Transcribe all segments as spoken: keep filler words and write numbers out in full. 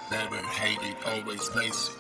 Never hated, always lazy.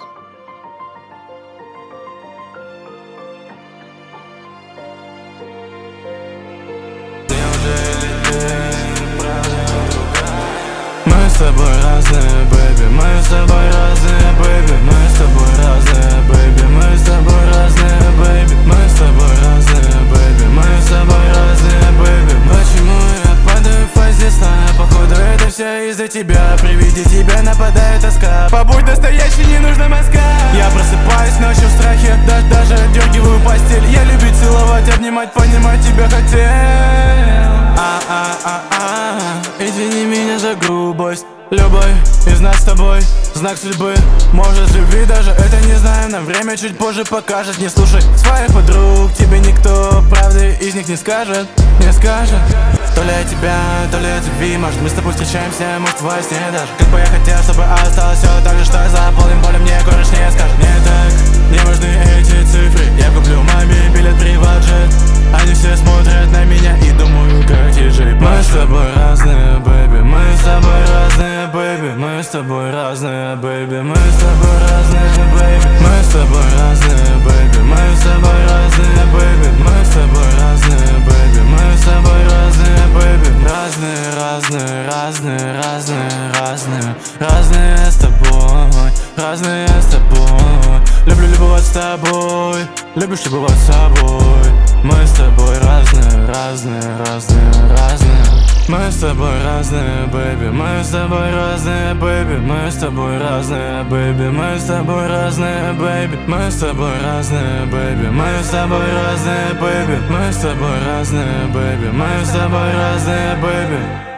Мы с тобой разные, бэйби, мы с тобой разные, бэйби, мы с тобой разные, бэйби, мы с тобой разные, бэйби, мы с тобой разные, бэйби, мы с тобой разные, бэйби. Почему я падаю в фазе сна? Походу это все из-за тебя. При виде тебя нападает тоска. Побудь настоящий, не нужна мозга. Я просыпаюсь ночью в страхе, да, даже отдергиваю постель. Я любить, целовать, обнимать, понимать тебя хотел. А-а-а-а, извини меня за грубость. Любой из нас с тобой знак судьбы. Может, любви даже это не знаем. Нам время чуть позже покажет. Не слушай своих подруг, тебе никто правды из них не скажет. Не скажет. То ли от тебя, то ли от любви. Может, мы с тобой встречаемся, может, во сне даже. Как бы я хотел, чтобы осталось все так же, что я заполнен болем. Мне кореш не скажет. Мне так не важны эти цифры. Я куплю маме билет приват-джет. Они все смотрят на меня и думают, как диджей. Мы с тобой разные, бэйби, мы с тобой разные, бэйби, мы с тобой разные, бэйби, мы с тобой разные, бэйби, мы с тобой разные, бэйби, мы с тобой разные, бэйби, мы с тобой разные, бэйби, мы с тобой разные, бэйби. Разные, разные, разные, разные, разные, разные с тобой, разные с тобой. Люблю любовать с тобой, любишь любовать с собой. Мы с тобой разные, разные, разные, разные. Мы с тобой разные, бэйби, мы с тобой разные, бэйби, мы с тобой разные, бэйби, мы с тобой разные, бэйби, мы с тобой разные, бэйби, мы с тобой разные, бэйби, мы с тобой разные, бэйби, мы с тобой разные, бэйби.